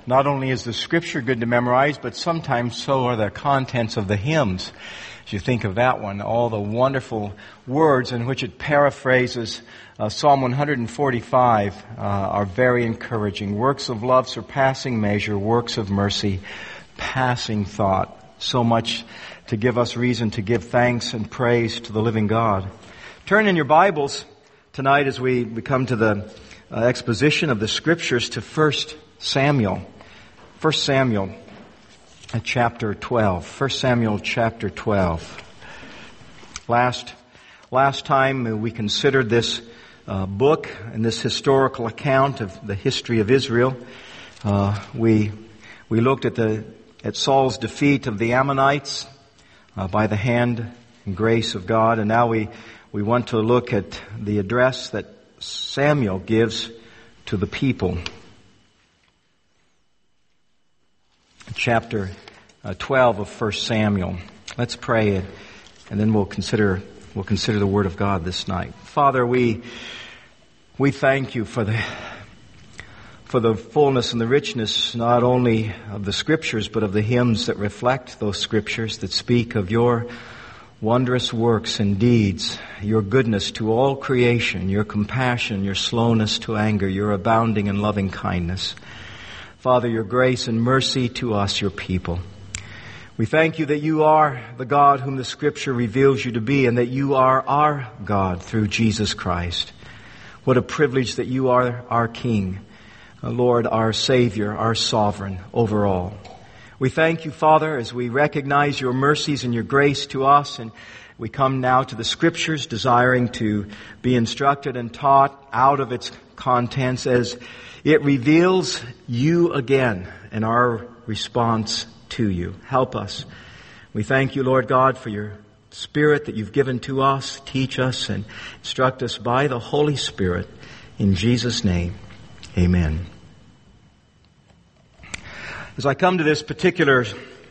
Not only is the Scripture good to memorize, but sometimes so are the contents of the hymns. As you think of that one, all the wonderful words in which it paraphrases Psalm 145 are very encouraging. Works of love surpassing measure, works of mercy passing thought. So much to give us reason to give thanks and praise to the living God. Turn in your Bibles tonight as we come to the exposition of the Scriptures to 1 Samuel. 1 Samuel chapter 12. 1 Samuel chapter 12. Last time we considered this book and this historical account of the history of Israel. We looked at Saul's defeat of the Ammonites by the hand and grace of God, and now we want to look at the address that Samuel gives to the people. Chapter 12 of 1 Samuel. Let's pray, and then we'll consider the Word of God this night. Father, we thank you for the fullness and the richness not only of the Scriptures, but of the hymns that reflect those Scriptures, that speak of your wondrous works and deeds, your goodness to all creation, your compassion, your slowness to anger, your abounding and loving kindness. Father, your grace and mercy to us, your people. We thank you that you are the God whom the Scripture reveals you to be, and that you are our God through Jesus Christ. What a privilege that you are our King, Lord, our Savior, our Sovereign over all. We thank you, Father, as we recognize your mercies and your grace to us, and we come now to the Scriptures desiring to be instructed and taught out of its contents as it reveals you again and our response to you. Help us. We thank you, Lord God, for your Spirit that you've given to us. Teach us and instruct us by the Holy Spirit. In Jesus' name, amen. As I come to this particular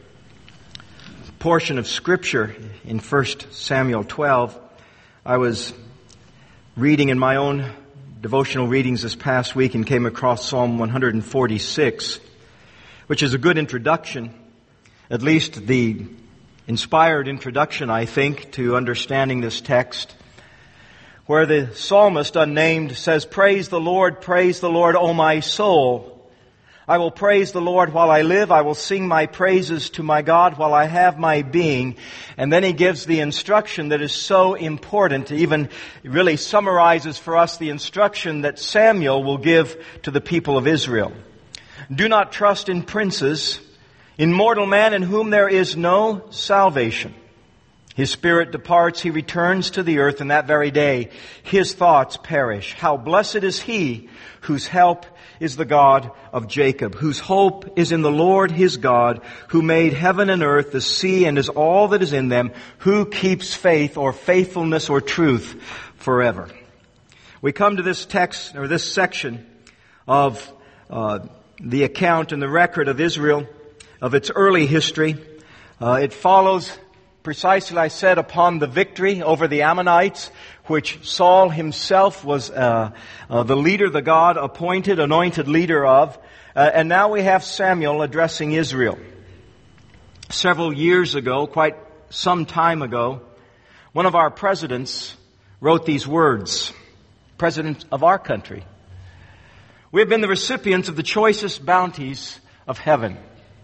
portion of Scripture in 1 Samuel 12, I was reading in my own devotional readings this past week and came across Psalm 146, which is a good introduction, at least the inspired introduction, I think, to understanding this text, where the psalmist, unnamed, says, praise the Lord, O my soul. I will praise the Lord while I live. I will sing my praises to my God while I have my being. And then he gives the instruction that is so important, even really summarizes for us the instruction that Samuel will give to the people of Israel. Do not trust in princes, in mortal man in whom there is no salvation. His spirit departs, he returns to the earth, and that very day his thoughts perish. How blessed is he whose help is the God of Jacob, whose hope is in the Lord his God, who made heaven and earth, the sea, and is all that is in them, who keeps faith or faithfulness or truth forever. We come to this text, or this section of the account and the record of Israel, of its early history. It follows precisely, I said, upon the victory over the Ammonites, which Saul himself was the leader, the God appointed, anointed leader of. And now we have Samuel addressing Israel. Several years ago, quite some time ago, one of our presidents wrote these words, President of our country. We have been the recipients of the choicest bounties of heaven.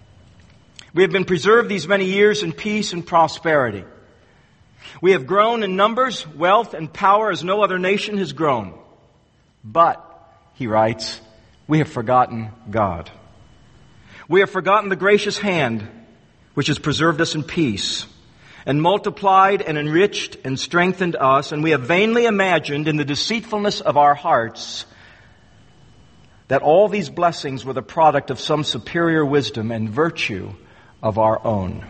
We have been preserved these many years in peace and prosperity. We have grown in numbers, wealth, and power as no other nation has grown. But, he writes, we have forgotten God. We have forgotten the gracious hand which has preserved us in peace and multiplied and enriched and strengthened us, and we have vainly imagined in the deceitfulness of our hearts that all these blessings were the product of some superior wisdom and virtue of our own.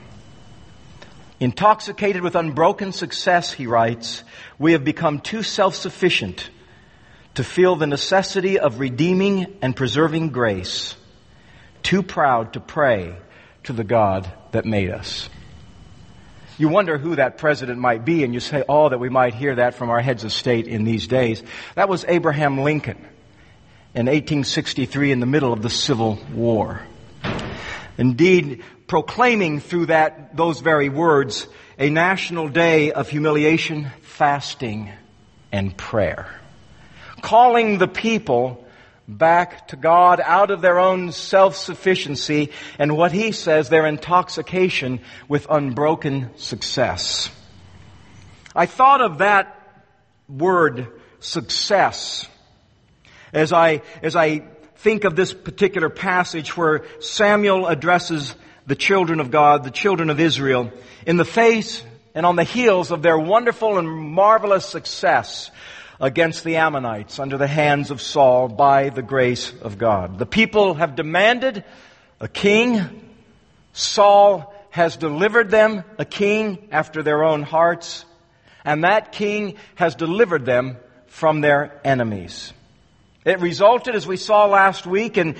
Intoxicated with unbroken success, he writes, we have become too self-sufficient to feel the necessity of redeeming and preserving grace, too proud to pray to the God that made us. You wonder who that president might be, and you say, oh, that we might hear that from our heads of state in these days. That was Abraham Lincoln. in 1863 in the middle of the Civil War. Indeed, proclaiming through those very words a national day of humiliation, fasting, and prayer. Calling the people back to God out of their own self-sufficiency and what he says, their intoxication with unbroken success. I thought of that word, success, as I think of this particular passage where Samuel addresses the children of God, the children of Israel, in the face and on the heels of their wonderful and marvelous success against the Ammonites under the hands of Saul by the grace of God. The people have demanded a king. Saul has delivered them a king after their own hearts, and that king has delivered them from their enemies. It resulted, as we saw last week, in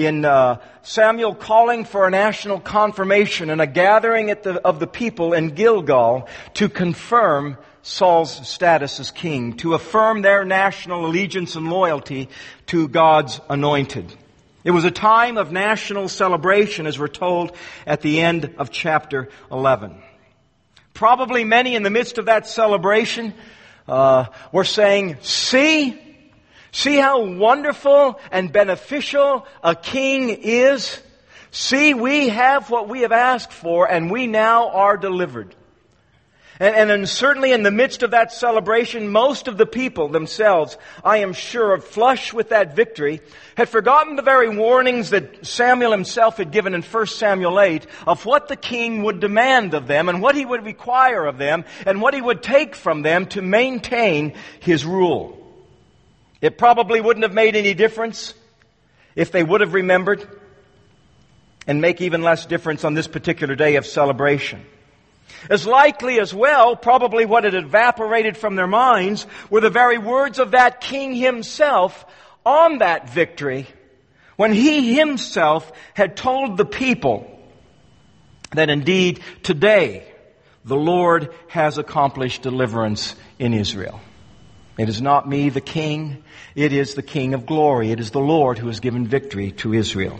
Samuel calling for a national confirmation and a gathering of the people in Gilgal to confirm Saul's status as king, to affirm their national allegiance and loyalty to God's anointed. It was a time of national celebration, as we're told at the end of chapter 11. Probably many in the midst of that celebration were saying, See how wonderful and beneficial a king is. See, we have what we have asked for, and we now are delivered. And certainly in the midst of that celebration, most of the people themselves, I am sure, flush with that victory, had forgotten the very warnings that Samuel himself had given in 1 Samuel 8 of what the king would demand of them and what he would require of them and what he would take from them to maintain his rule. It probably wouldn't have made any difference if they would have remembered, and make even less difference on this particular day of celebration. As likely as well, probably what had evaporated from their minds were the very words of that king himself on that victory, when he himself had told the people that indeed today the Lord has accomplished deliverance in Israel. It is not me, the king. It is the King of glory. It is the Lord who has given victory to Israel.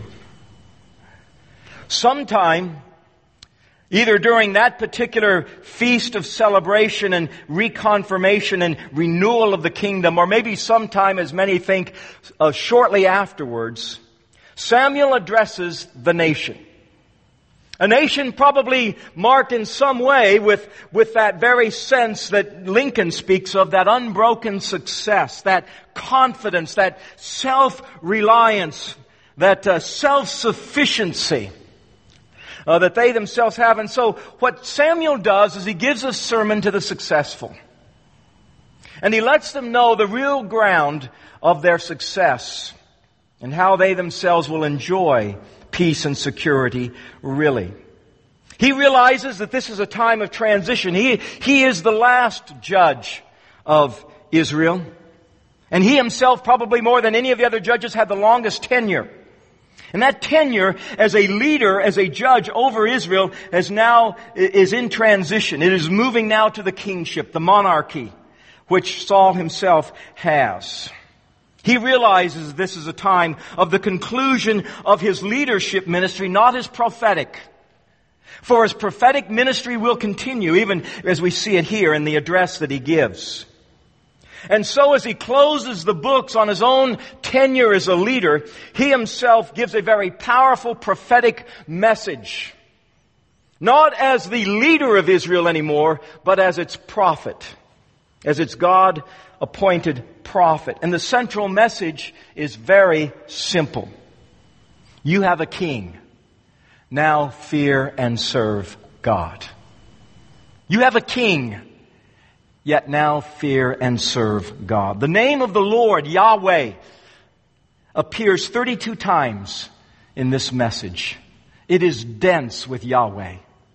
Sometime, either during that particular feast of celebration and reconfirmation and renewal of the kingdom, or maybe sometime, as many think, shortly afterwards, Samuel addresses the nation. A nation probably marked in some way with that very sense that Lincoln speaks of, that unbroken success, that confidence, that self-reliance, that self-sufficiency that they themselves have. And so what Samuel does is he gives a sermon to the successful. And he lets them know the real ground of their success and how they themselves will enjoy peace and security, really. He realizes that this is a time of transition. He is the last judge of Israel. And he himself, probably more than any of the other judges, had the longest tenure. And that tenure as a leader, as a judge over Israel, is in transition. It is moving now to the kingship, the monarchy, which Saul himself has. He realizes this is a time of the conclusion of his leadership ministry, not his prophetic. For his prophetic ministry will continue, even as we see it here in the address that he gives. And so as he closes the books on his own tenure as a leader, he himself gives a very powerful prophetic message. Not as the leader of Israel anymore, but as its prophet, as its God-appointed prophet. And the central message is very simple. You have a king. Now fear and serve God. You have a king. Yet now fear and serve God. The name of the Lord, Yahweh, appears 32 times in this message. It is dense with Yahweh.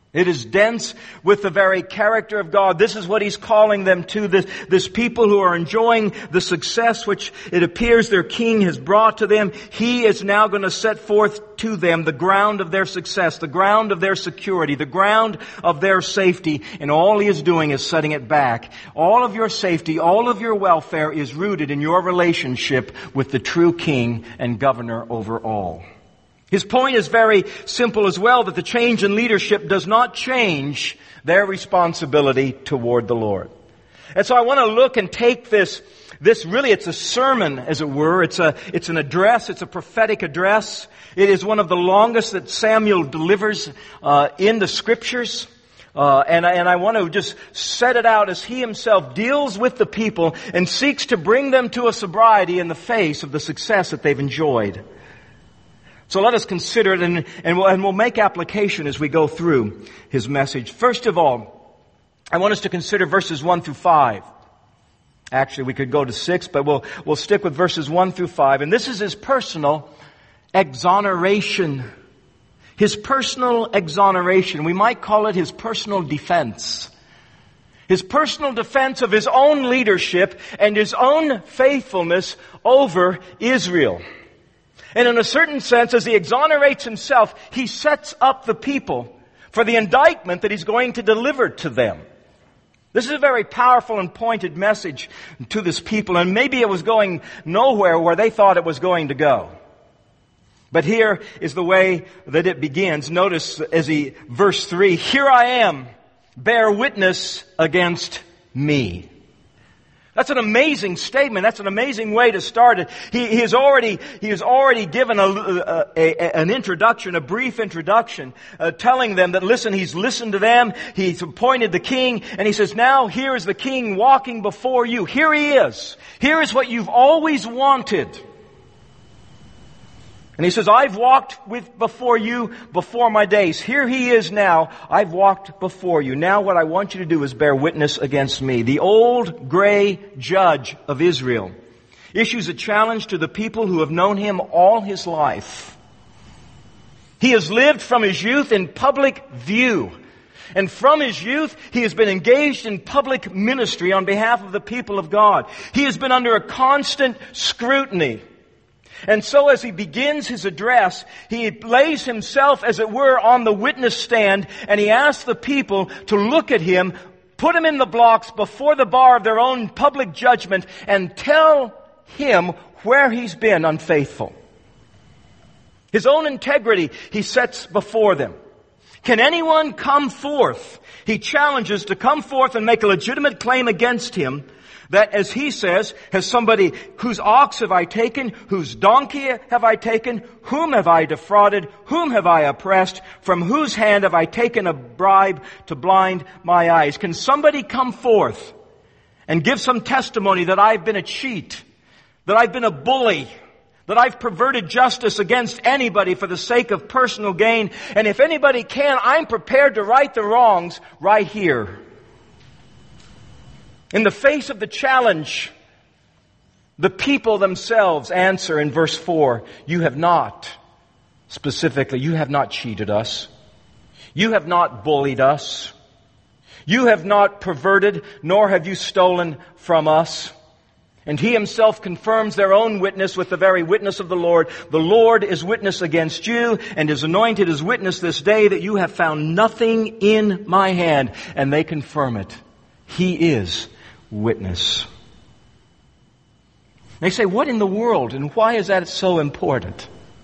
It is dense with the very character of God. This is what He's calling them to, this people who are enjoying the success which it appears their King has brought to them. He is now going to set forth to them the ground of their success, the ground of their security, the ground of their safety, and all He is doing is setting it back. All of your safety, all of your welfare is rooted in your relationship with the true King and Governor over all. His point is very simple as well, that the change in leadership does not change their responsibility toward the Lord. And so I want to look and take this really, it's a sermon, as it were. It's an address. It's a prophetic address. It is one of the longest that Samuel delivers in the Scriptures. And I want to just set it out as he himself deals with the people and seeks to bring them to a sobriety in the face of the success that they've enjoyed. So let us consider it, and we'll make application as we go through his message. First of all, I want us to consider verses 1 through 5. Actually, we could go to 6, but we'll stick with verses 1 through 5. And this is his personal exoneration. His personal exoneration. We might call it his personal defense. His personal defense of his own leadership and his own faithfulness over Israel. And in a certain sense, as he exonerates himself, he sets up the people for the indictment that he's going to deliver to them. This is a very powerful and pointed message to this people, and maybe it was going nowhere where they thought it was going to go. But here is the way that it begins. Notice verse 3, "Here I am, bear witness against me." That's an amazing statement. That's an amazing way to start it. He has already given an introduction, a brief introduction, telling them that, listen, he's listened to them. He's appointed the king, and he says, now here is the king walking before you. Here he is. Here is what you've always wanted. And he says, I've walked before you before my days. Here he is now. I've walked before you. Now what I want you to do is bear witness against me. The old gray judge of Israel issues a challenge to the people who have known him all his life. He has lived from his youth in public view. And from his youth, he has been engaged in public ministry on behalf of the people of God. He has been under a constant scrutiny. And so as he begins his address, he lays himself, as it were, on the witness stand, and he asks the people to look at him, put him in the blocks before the bar of their own public judgment, and tell him where he's been unfaithful. His own integrity he sets before them. Can anyone come forth? He challenges to come forth and make a legitimate claim against him, that, as he says, has somebody, whose ox have I taken, whose donkey have I taken, whom have I defrauded, whom have I oppressed, from whose hand have I taken a bribe to blind my eyes? Can somebody come forth and give some testimony that I've been a cheat, that I've been a bully, that I've perverted justice against anybody for the sake of personal gain? And if anybody can, I'm prepared to right the wrongs right here. In the face of the challenge, the people themselves answer in verse 4, you have not cheated us. You have not bullied us. You have not perverted, nor have you stolen from us. And he himself confirms their own witness with the very witness of the Lord. The Lord is witness against you, and is anointed as witness this day that you have found nothing in my hand. And they confirm it. He is witness. They say, what in the world, and why is that so important?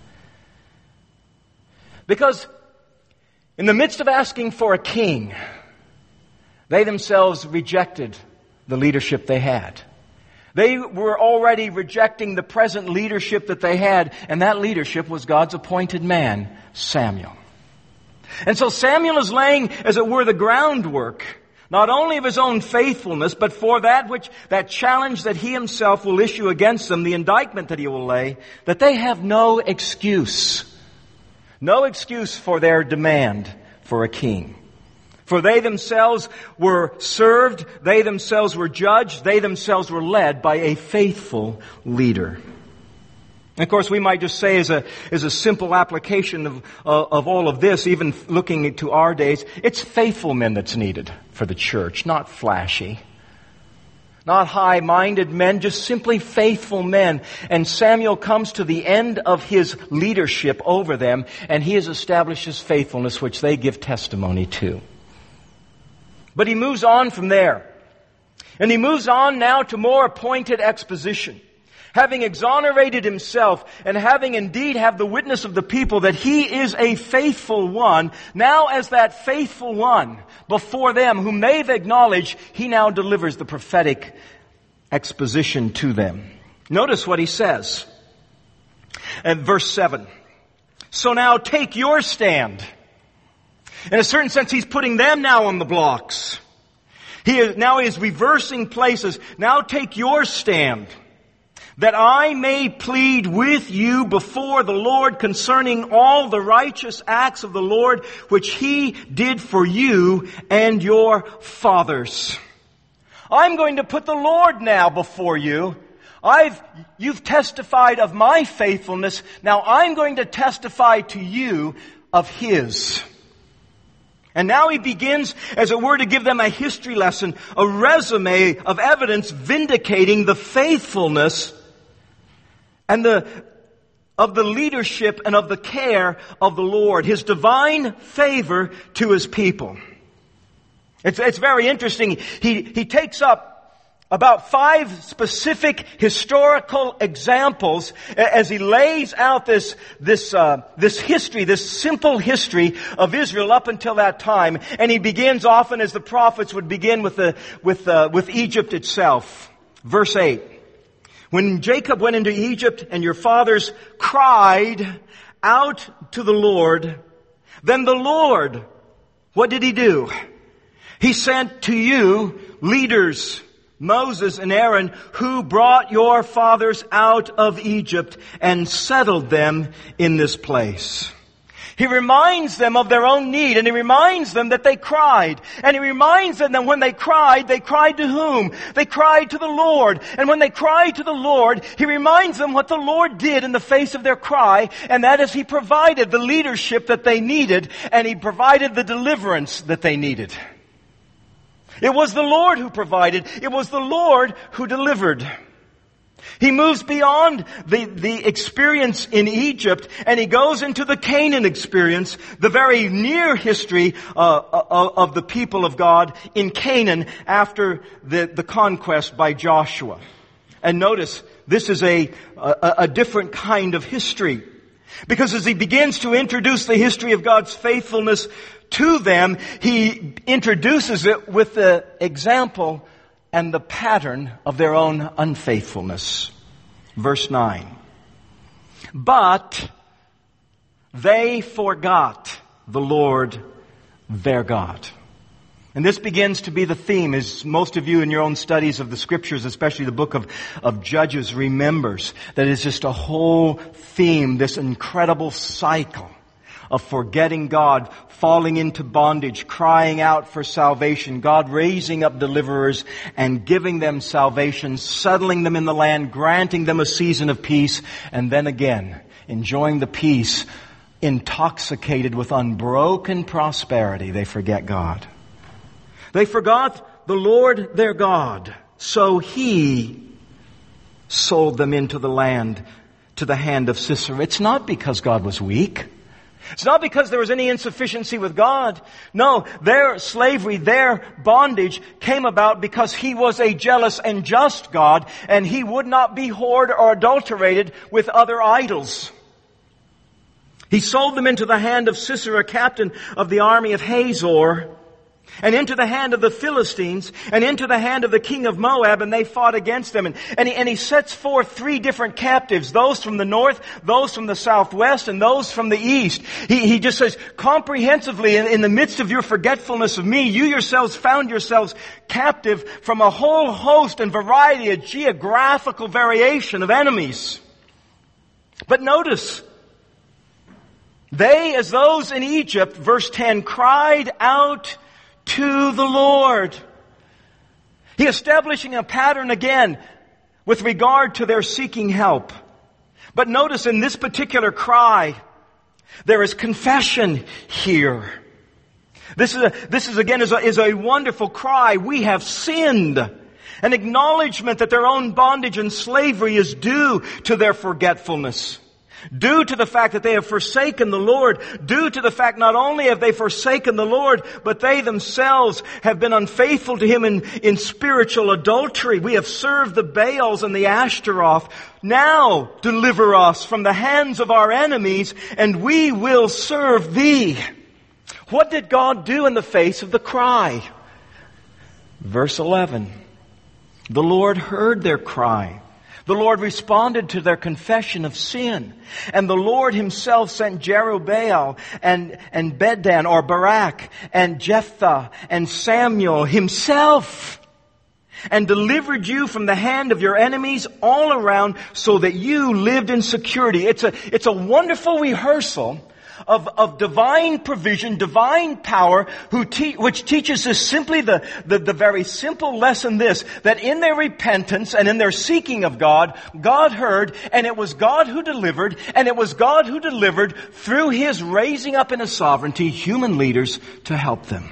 Because in the midst of asking for a king, they themselves rejected the leadership they had. They were already rejecting the present leadership that they had, and that leadership was God's appointed man, Samuel. And so Samuel is laying, as it were, the groundwork, not only of his own faithfulness, but for that challenge that he himself will issue against them, the indictment that he will lay, that they have no excuse. No excuse for their demand for a king. For they themselves were served, they themselves were judged, they themselves were led by a faithful leader. And of course, we might just say as a simple application of all of this, even looking to our days, it's faithful men that's needed for the church, not flashy. Not high-minded men, just simply faithful men. And Samuel comes to the end of his leadership over them, and he has established his faithfulness, which they give testimony to. But he moves on from there. And he moves on now to more pointed exposition. Having exonerated himself and having indeed have the witness of the people that he is a faithful one, now as that faithful one before them whom they've acknowledged, he now delivers the prophetic exposition to them. Notice what he says at verse 7. So now take your stand. In a certain sense, he's putting them now on the blocks. He is reversing places. Now take your stand, that I may plead with you before the Lord concerning all the righteous acts of the Lord, which He did for you and your fathers. I'm going to put the Lord now before you. You've testified of my faithfulness. Now I'm going to testify to you of His. And now he begins, as it were, to give them a history lesson, a resume of evidence vindicating the faithfulness and of the leadership and of the care of the Lord, His divine favor to His people. It's very interesting. He takes up about 5 specific historical examples as he lays out this history, this simple history of Israel up until that time. And he begins often, as the prophets would begin, with Egypt itself. Verse 8. When Jacob went into Egypt and your fathers cried out to the Lord, then the Lord, what did He do? He sent to you leaders, Moses and Aaron, who brought your fathers out of Egypt and settled them in this place. He reminds them of their own need, and He reminds them that they cried. And He reminds them that when they cried to whom? They cried to the Lord. And when they cried to the Lord, He reminds them what the Lord did in the face of their cry, and that is He provided the leadership that they needed, and He provided the deliverance that they needed. It was the Lord who provided. It was the Lord who delivered. He moves beyond the experience in Egypt, and he goes into the Canaan experience, the very near history of the people of God in Canaan after the conquest by Joshua. And notice, this is a different kind of history. Because as he begins to introduce the history of God's faithfulness to them, he introduces it with the example and the pattern of their own unfaithfulness. Verse 9. But they forgot the Lord their God. And this begins to be the theme, as most of you in your own studies of the Scriptures, especially the book of Judges, remembers, that it's just a whole theme, this incredible cycle of forgetting God, falling into bondage, crying out for salvation, God raising up deliverers and giving them salvation, settling them in the land, granting them a season of peace, and then again, enjoying the peace, intoxicated with unbroken prosperity, they forget God. They forgot the Lord their God, so He sold them into the land, to the hand of Sisera. It's not because God was weak. It's not because there was any insufficiency with God. No, their slavery, their bondage came about because He was a jealous and just God, and He would not be whored or adulterated with other idols. He sold them into the hand of Sisera, captain of the army of Hazor, and into the hand of the Philistines, and into the hand of the king of Moab, and they fought against them. And he sets forth 3 different captives, those from the north, those from the southwest, and those from the east. He just says, comprehensively, in the midst of your forgetfulness of me, you yourselves found yourselves captive from a whole host and variety, a geographical variation of enemies. But notice, they, as those in Egypt, verse 10, cried out to the Lord. He establishing a pattern again with regard to their seeking help. But notice in this particular cry, there is confession here. This is again a wonderful cry. We have sinned. An acknowledgement that their own bondage and slavery is due to their forgetfulness. Due to the fact that they have forsaken the Lord. Due to the fact not only have they forsaken the Lord, but they themselves have been unfaithful to Him in spiritual adultery. We have served the Baals and the Ashtaroth. Now deliver us from the hands of our enemies, and we will serve Thee. What did God do in the face of the cry? Verse 11. The Lord heard their cry. The Lord responded to their confession of sin. And the Lord Himself sent Jerubbaal and Bedan or Barak and Jephthah and Samuel Himself and delivered you from the hand of your enemies all around so that you lived in security. It's a wonderful rehearsal of divine provision, divine power, which teaches us simply the very simple lesson this, that in their repentance and in their seeking of God, God heard, and it was God who delivered, and it was God who delivered through His raising up in His sovereignty human leaders to help them.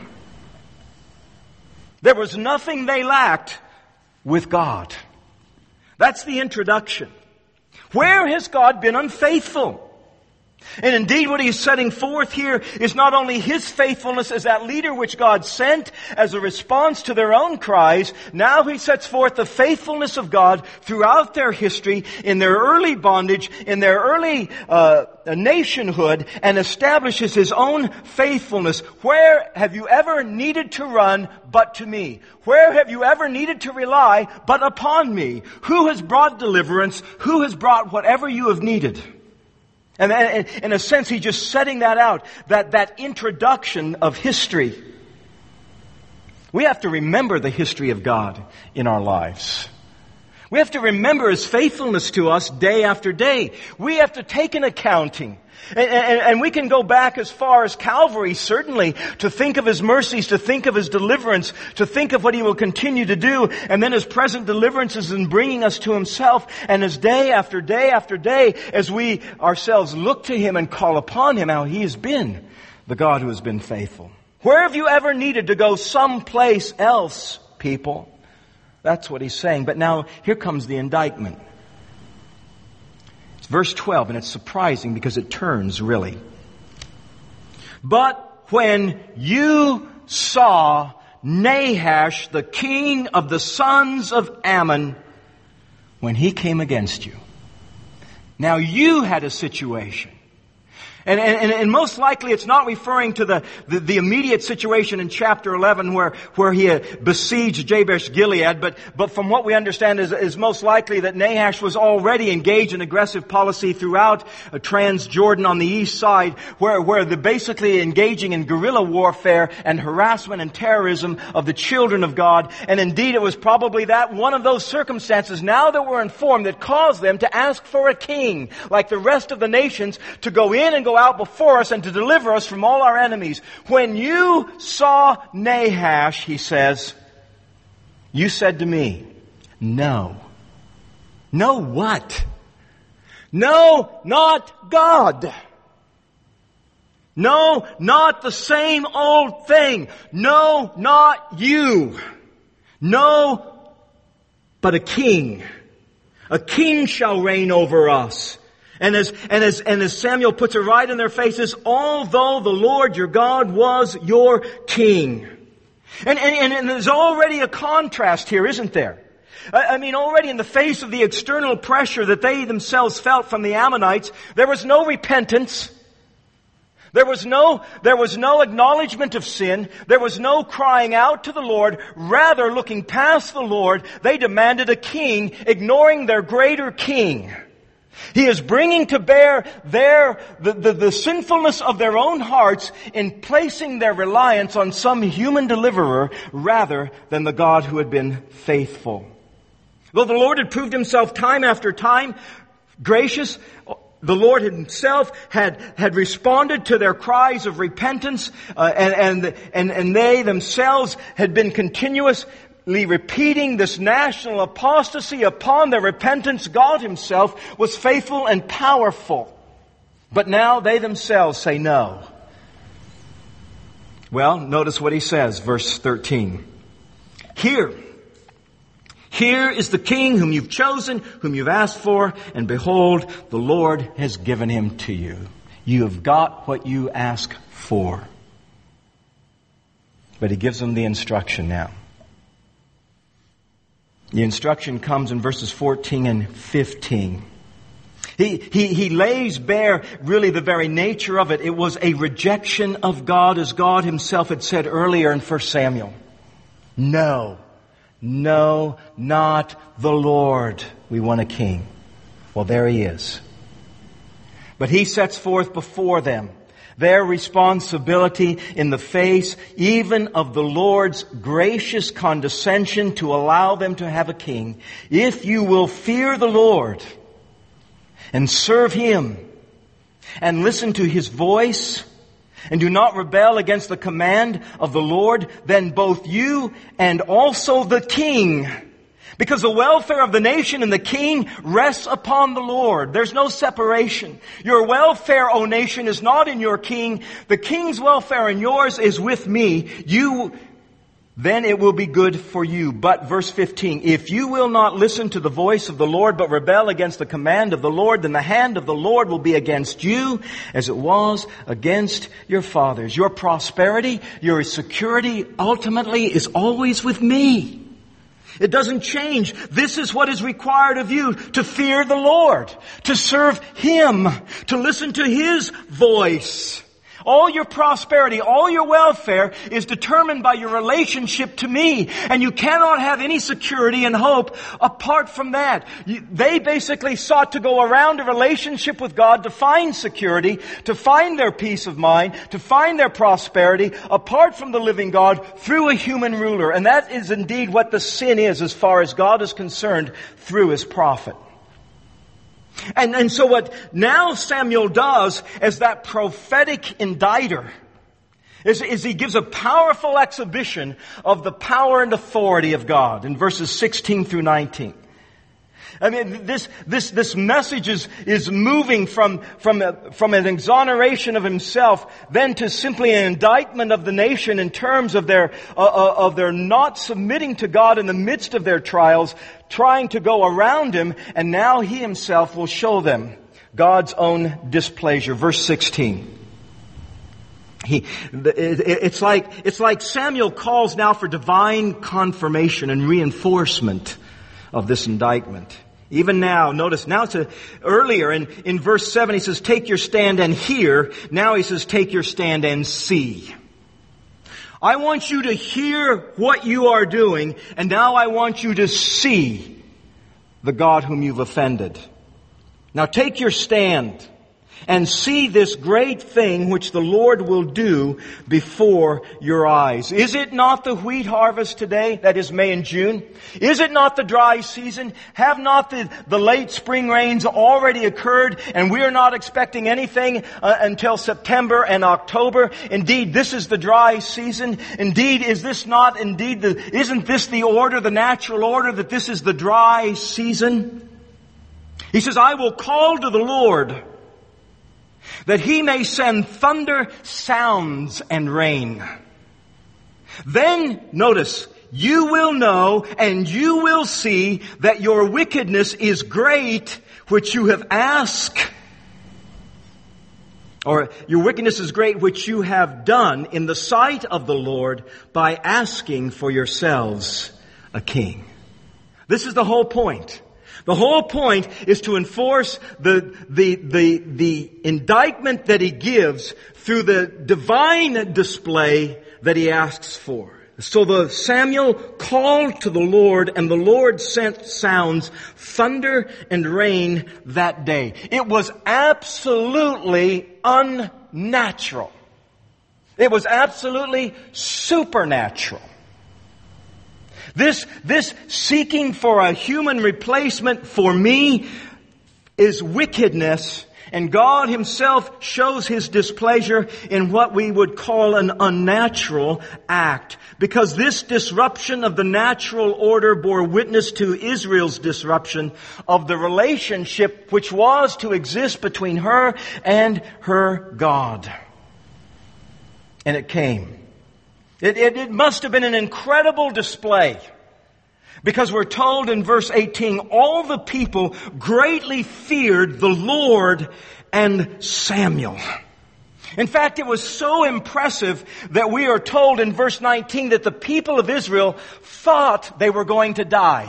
There was nothing they lacked with God. That's the introduction. Where has God been unfaithful? And indeed what He's setting forth here is not only His faithfulness as that leader which God sent as a response to their own cries. Now He sets forth the faithfulness of God throughout their history, in their early bondage, in their early nationhood, and establishes His own faithfulness. Where have you ever needed to run but to me? Where have you ever needed to rely but upon me? Who has brought deliverance? Who has brought whatever you have needed? And in a sense, He's just setting that out, that introduction of history. We have to remember the history of God in our lives. We have to remember His faithfulness to us day after day. We have to take an accounting. And we can go back as far as Calvary, certainly, to think of His mercies, to think of His deliverance, to think of what He will continue to do, and then His present deliverances in bringing us to Himself, and as day after day after day, as we ourselves look to Him and call upon Him, how He has been the God who has been faithful. Where have you ever needed to go someplace else, people? That's what He's saying. But now, here comes the indictment. It's verse 12, and it's surprising because it turns, really. But when you saw Nahash, the king of the sons of Ammon, when he came against you. Now you had a situation. And most likely it's not referring to the immediate situation in chapter 11 where he had besieged Jabesh Gilead, but from what we understand is most likely that Nahash was already engaged in aggressive policy throughout Transjordan on the east side, where they're basically engaging in guerrilla warfare and harassment and terrorism of the children of God. And indeed it was probably that one of those circumstances, now that we're informed, that caused them to ask for a king, like the rest of the nations, to go in and go out before us and to deliver us from all our enemies. When you saw Nahash, he says, you said to me, no. No what? No, not God. No, not the same old thing. No, not you. No, but a king. A king shall reign over us. And as Samuel puts it right in their faces, although the Lord your God was your king. And there's already a contrast here, isn't there? I mean, already in the face of the external pressure that they themselves felt from the Ammonites, there was no repentance. There was no acknowledgement of sin. There was no crying out to the Lord. Rather, looking past the Lord, they demanded a king, ignoring their greater king. He is bringing to bear the sinfulness of their own hearts in placing their reliance on some human deliverer rather than the God who had been faithful. Though the Lord had proved Himself time after time gracious, the Lord Himself had responded to their cries of repentance, and they themselves had been continuous. repeating this national apostasy upon their repentance, God Himself was faithful and powerful. But now they themselves say no. Well, notice what He says, verse 13. Here is the King whom you've chosen, whom you've asked for, and behold, the Lord has given Him to you. You have got what you ask for. But He gives them the instruction now. The instruction comes in verses 14 and 15. He lays bare really the very nature of it. It was a rejection of God, as God Himself had said earlier in 1 Samuel. No, not the Lord. We want a king. Well, there He is. But He sets forth before them their responsibility in the face even of the Lord's gracious condescension to allow them to have a king. If you will fear the Lord and serve Him and listen to His voice and do not rebel against the command of the Lord, then both you and also the king, because the welfare of the nation and the king rests upon the Lord. There's no separation. Your welfare, O nation, is not in your king. The king's welfare and yours is with me. Then it will be good for you. But verse 15, if you will not listen to the voice of the Lord, but rebel against the command of the Lord, then the hand of the Lord will be against you as it was against your fathers. Your prosperity, your security ultimately is always with me. It doesn't change. This is what is required of you, to fear the Lord, to serve Him, to listen to His voice. All your prosperity, all your welfare is determined by your relationship to me. And you cannot have any security and hope apart from that. They basically sought to go around a relationship with God to find security, to find their peace of mind, to find their prosperity apart from the living God through a human ruler. And that is indeed what the sin is as far as God is concerned through His prophet. And so what now Samuel does as that prophetic indicter is he gives a powerful exhibition of the power and authority of God in verses 16 through 19. I mean, this message is moving from an exoneration of himself then to simply an indictment of the nation in terms of their not submitting to God in the midst of their trials, trying to go around Him, and now He Himself will show them God's own displeasure. Verse 16. It's like Samuel calls now for divine confirmation and reinforcement of this indictment. Even now, notice, now earlier in verse 7 he says, take your stand and hear. Now he says, take your stand and see. I want you to hear what you are doing, and now I want you to see the God whom you've offended. Now take your stand and see this great thing which the Lord will do before your eyes. Is it not the wheat harvest today? That is May and June. Is it not the dry season? Have not the late spring rains already occurred, and we are not expecting anything until September and October? Indeed, this is the dry season. Indeed, isn't this the order, the natural order, that this is the dry season? He says, I will call to the Lord, that He may send thunder, sounds, and rain. Then, notice, you will know and you will see that your wickedness is great, which you have asked. Or your wickedness is great, which you have done in the sight of the Lord by asking for yourselves a king. This is the whole point. The whole point is to enforce the indictment that He gives through the divine display that He asks for. So the Samuel called to the Lord, and the Lord sent sounds, thunder and rain that day. It was absolutely unnatural. It was absolutely supernatural. This seeking for a human replacement for me is wickedness, And God Himself shows His displeasure in what we would call an unnatural act. Because this disruption of the natural order bore witness to Israel's disruption of the relationship which was to exist between her and her God. And it came. It must have been an incredible display. Because we're told in verse 18, all the people greatly feared the Lord and Samuel. In fact, it was so impressive that we are told in verse 19 that the people of Israel thought they were going to die.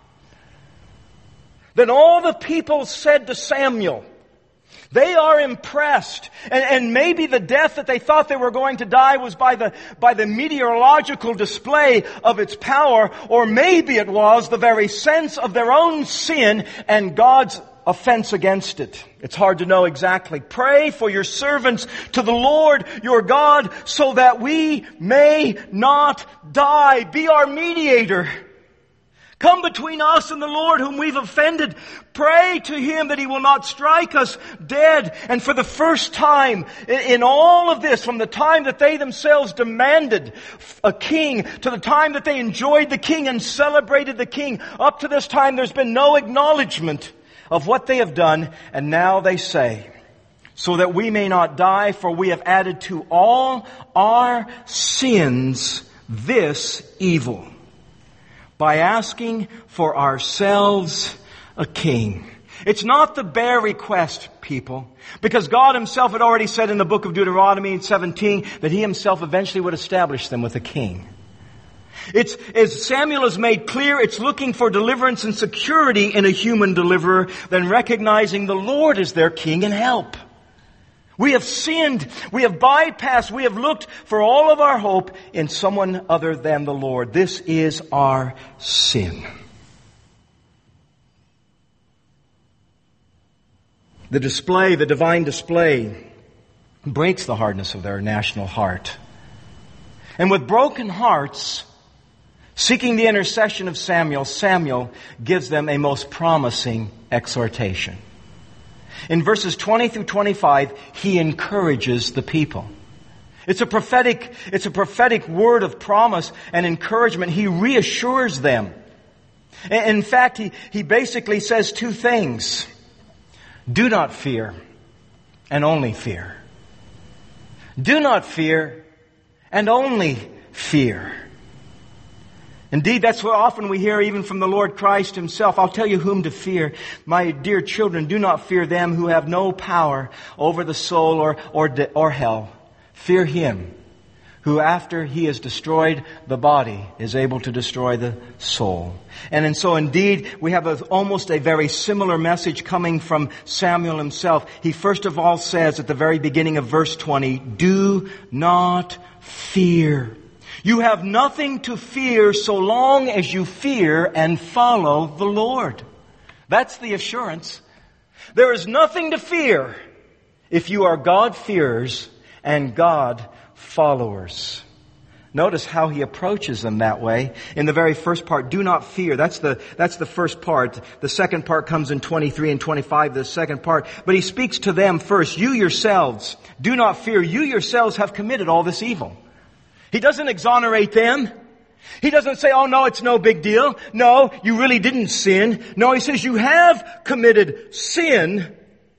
Then all the people said to Samuel, they are impressed. And maybe the death that they thought they were going to die was by the meteorological display of its power, or maybe it was the very sense of their own sin and God's offense against it. It's hard to know exactly. Pray for your servants to the Lord your God so that we may not die. Be our mediator. Come between us and the Lord whom we've offended. Pray to Him that He will not strike us dead. And for the first time in all of this, from the time that they themselves demanded a king to the time that they enjoyed the king and celebrated the king, up to this time there's been no acknowledgement of what they have done. And now they say, so that we may not die, for we have added to all our sins this evil, by asking for ourselves a king. It's not the bare request, people, because God Himself had already said in the book of Deuteronomy 17 that He Himself eventually would establish them with a king. It's, as Samuel has made clear, it's looking for deliverance and security in a human deliverer than recognizing the Lord as their king and help. We have sinned. We have bypassed. We have looked for all of our hope in someone other than the Lord. This is our sin. The display, the divine display, breaks the hardness of their national heart. And with broken hearts, seeking the intercession of Samuel, Samuel gives them a most promising exhortation. In verses 20 through 25, he encourages the people. It's a prophetic word of promise and encouragement. He reassures them. In fact, he basically says two things. Do not fear, and only fear. Do not fear, and only fear. Indeed, that's what often we hear even from the Lord Christ Himself. I'll tell you whom to fear. My dear children, do not fear them who have no power over the soul or hell. Fear Him who, after He has destroyed the body, is able to destroy the soul. And so indeed, we have almost a very similar message coming from Samuel himself. He first of all says at the very beginning of verse 20, do not fear. You have nothing to fear so long as you fear and follow the Lord. That's the assurance. There is nothing to fear if you are God-fearers and God-followers. Notice how he approaches them that way. In the very first part, do not fear. That's the first part. The second part comes in 23 and 25, the second part. But he speaks to them first. You yourselves, do not fear. You yourselves have committed all this evil. He doesn't exonerate them. He doesn't say, oh no, it's no big deal. No, you really didn't sin. No, he says you have committed sin.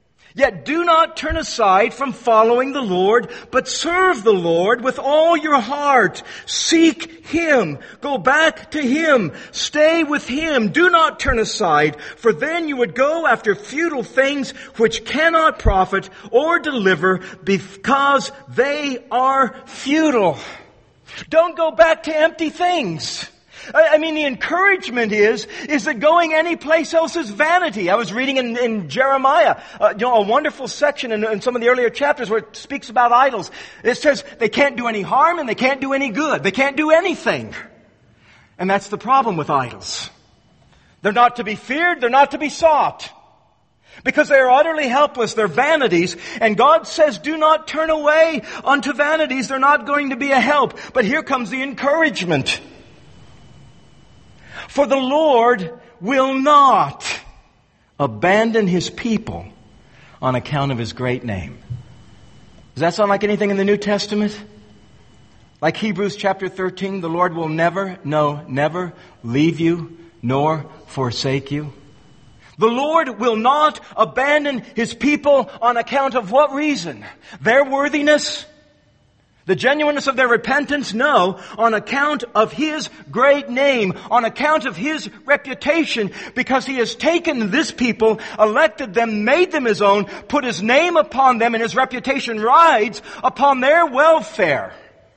Yet do not turn aside from following the Lord, but serve the Lord with all your heart. Seek Him. Go back to Him. Stay with Him. Do not turn aside, for then you would go after futile things which cannot profit or deliver because they are futile. Don't go back to empty things. I mean, the encouragement is that going any place else is vanity. I was reading in Jeremiah, a wonderful section in some of the earlier chapters where it speaks about idols. It says they can't do any harm and they can't do any good. They can't do anything. And that's the problem with idols. They're not to be feared. They're not to be sought. Because they are utterly helpless. They're vanities. And God says, do not turn away unto vanities. They're not going to be a help. But here comes the encouragement. For the Lord will not abandon His people on account of His great name. Does that sound like anything in the New Testament? Like Hebrews chapter 13, the Lord will never leave you nor forsake you. The Lord will not abandon His people on account of what reason? Their worthiness? The genuineness of their repentance? No, on account of His great name, on account of His reputation, because He has taken this people, elected them, made them His own, put His name upon them, and His reputation rides upon their welfare.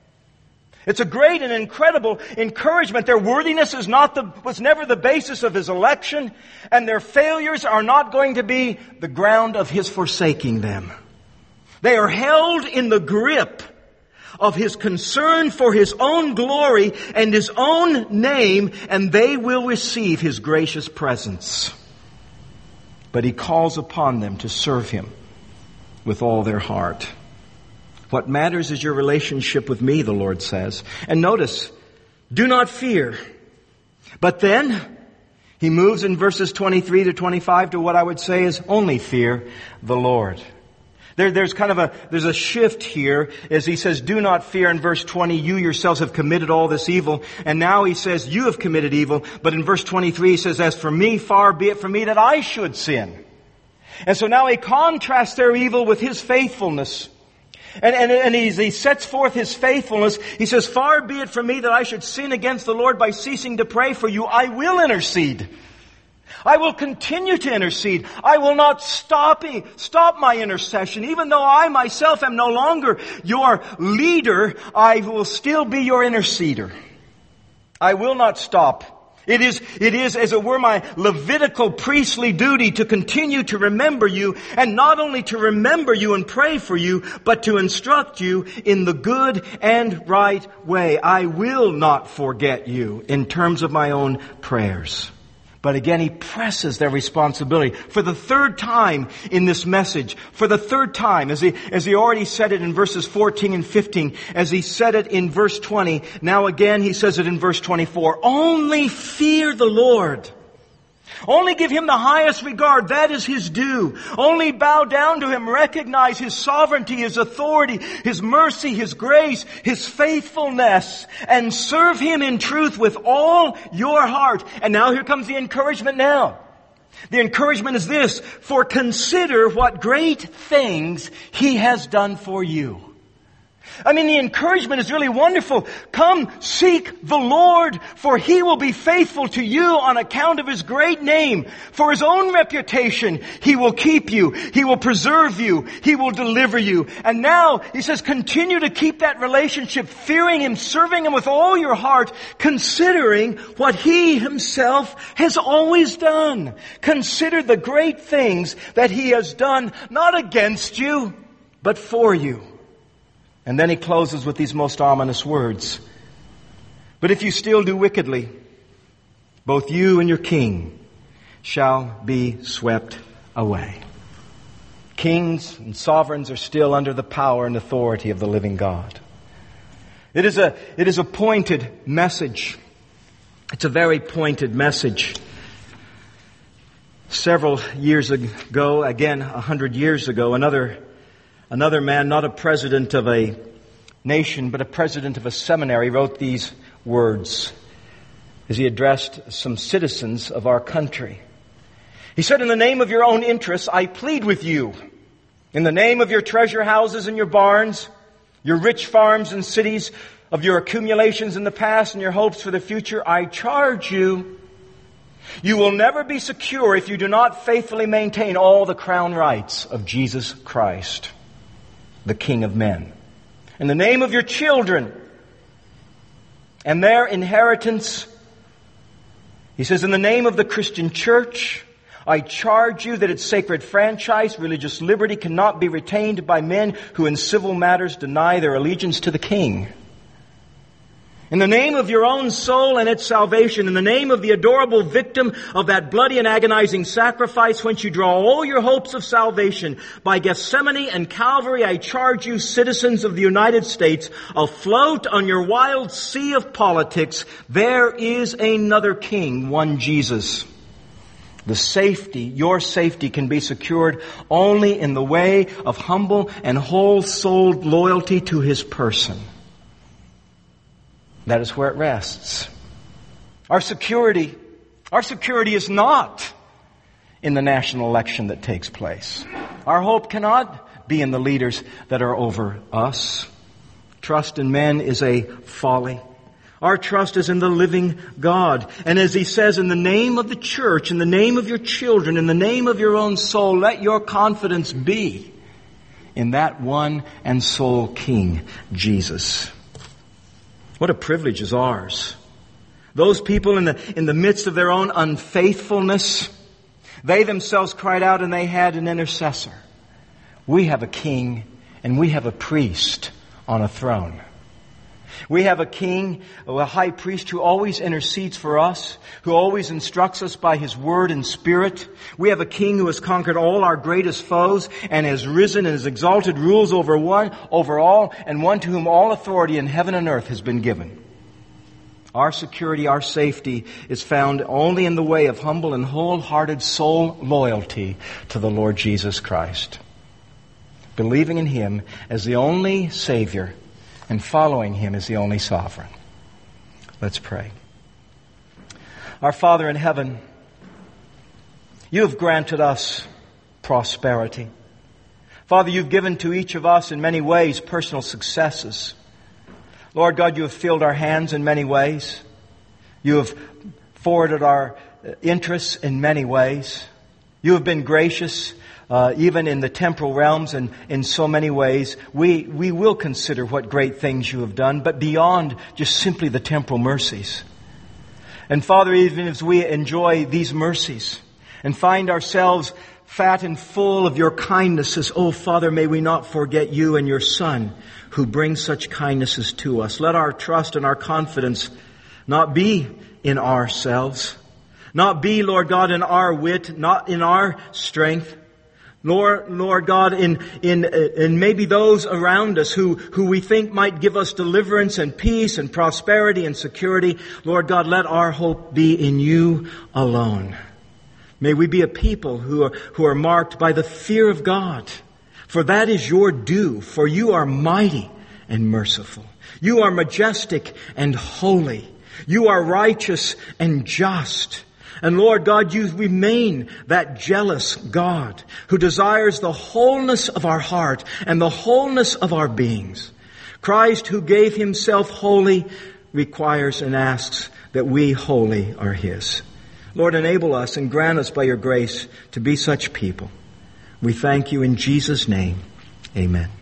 It's a great and incredible encouragement. Their worthiness was never the basis of His election, and their failures are not going to be the ground of His forsaking them. They are held in the grip of His concern for His own glory and His own name, and they will receive His gracious presence. But He calls upon them to serve Him with all their heart. What matters is your relationship with me, the Lord says. And notice, do not fear. But then, He moves in verses 23 to 25 to what I would say is only fear the Lord. There's a shift here as He says, do not fear in verse 20, you yourselves have committed all this evil. And now He says, you have committed evil. But in verse 23 He says, as for me, far be it from me that I should sin. And so now He contrasts their evil with His faithfulness. And he sets forth His faithfulness. He says, far be it from me that I should sin against the Lord by ceasing to pray for you. I will intercede. I will continue to intercede. I will not stop my intercession. Even though I myself am no longer your leader, I will still be your interceder. I will not stop. It is, as it were, my Levitical priestly duty to continue to remember you, and not only to remember you and pray for you, but to instruct you in the good and right way. I will not forget you in terms of my own prayers. But again, He presses their responsibility for the third time in this message. For the third time, as he already said it in verses 14 and 15, as He said it in verse 20, now again He says it in verse 24. Only fear the Lord. Only give Him the highest regard. That is His due. Only bow down to Him. Recognize His sovereignty, His authority, His mercy, His grace, His faithfulness, and serve Him in truth with all your heart. And now here comes the encouragement now. The encouragement is this: for consider what great things He has done for you. I mean, the encouragement is really wonderful. Come, seek the Lord, for He will be faithful to you on account of His great name. For His own reputation, He will keep you. He will preserve you. He will deliver you. And now, He says, continue to keep that relationship, fearing Him, serving Him with all your heart, considering what He Himself has always done. Consider the great things that He has done, not against you, but for you. And then He closes with these most ominous words. But if you still do wickedly, both you and your king shall be swept away. Kings and sovereigns are still under the power and authority of the living God. It is a pointed message. It's a very pointed message. Several years ago, again 100 years ago, Another man, not a president of a nation, but a president of a seminary, wrote these words as he addressed some citizens of our country. He said, in the name of your own interests, I plead with you. In the name of your treasure houses and your barns, your rich farms and cities, of your accumulations in the past and your hopes for the future, I charge you. You will never be secure if you do not faithfully maintain all the crown rights of Jesus Christ, the King of men. In the name of your children and their inheritance, he says, in the name of the Christian church, I charge you that its sacred franchise, religious liberty, cannot be retained by men who in civil matters deny their allegiance to the King. In the name of your own soul and its salvation, in the name of the adorable victim of that bloody and agonizing sacrifice whence you draw all your hopes of salvation, by Gethsemane and Calvary I charge you, citizens of the United States, afloat on your wild sea of politics, there is another king, one Jesus. The safety, your safety, can be secured only in the way of humble and whole-souled loyalty to His person. That is where it rests. Our security is not in the national election that takes place. Our hope cannot be in the leaders that are over us. Trust in men is a folly. Our trust is in the living God. And as He says, in the name of the church, in the name of your children, in the name of your own soul, let your confidence be in that one and sole King, Jesus. What a privilege is ours. Those people in the midst of their own unfaithfulness, they themselves cried out and they had an intercessor. We have a king and we have a priest on a throne. We have a king, a high priest who always intercedes for us, who always instructs us by His word and spirit. We have a king who has conquered all our greatest foes and has risen and has exalted rules over all, and one to whom all authority in heaven and earth has been given. Our security, our safety is found only in the way of humble and wholehearted soul loyalty to the Lord Jesus Christ. Believing in Him as the only Savior and following Him as the only sovereign. Let's pray. Our Father in heaven, You have granted us prosperity. Father, You've given to each of us in many ways personal successes. Lord God, You have filled our hands in many ways. You have forwarded our interests in many ways. You have been gracious even in the temporal realms and in so many ways. We will consider what great things You have done, but beyond just simply the temporal mercies. And Father, even as we enjoy these mercies and find ourselves fat and full of Your kindnesses, oh Father, may we not forget You and Your Son who brings such kindnesses to us. Let our trust and our confidence not be in ourselves, not be, Lord God, in our wit, not in our strength, nor, Lord God, in maybe those around us who we think might give us deliverance and peace and prosperity and security. Lord God, let our hope be in You alone. May we be a people who are marked by the fear of God, for that is Your due, for You are mighty and merciful. You are majestic and holy. You are righteous and just. And Lord God, You remain that jealous God who desires the wholeness of our heart and the wholeness of our beings. Christ, who gave Himself wholly, requires and asks that we wholly are His. Lord, enable us and grant us by Your grace to be such people. We thank You in Jesus' name. Amen.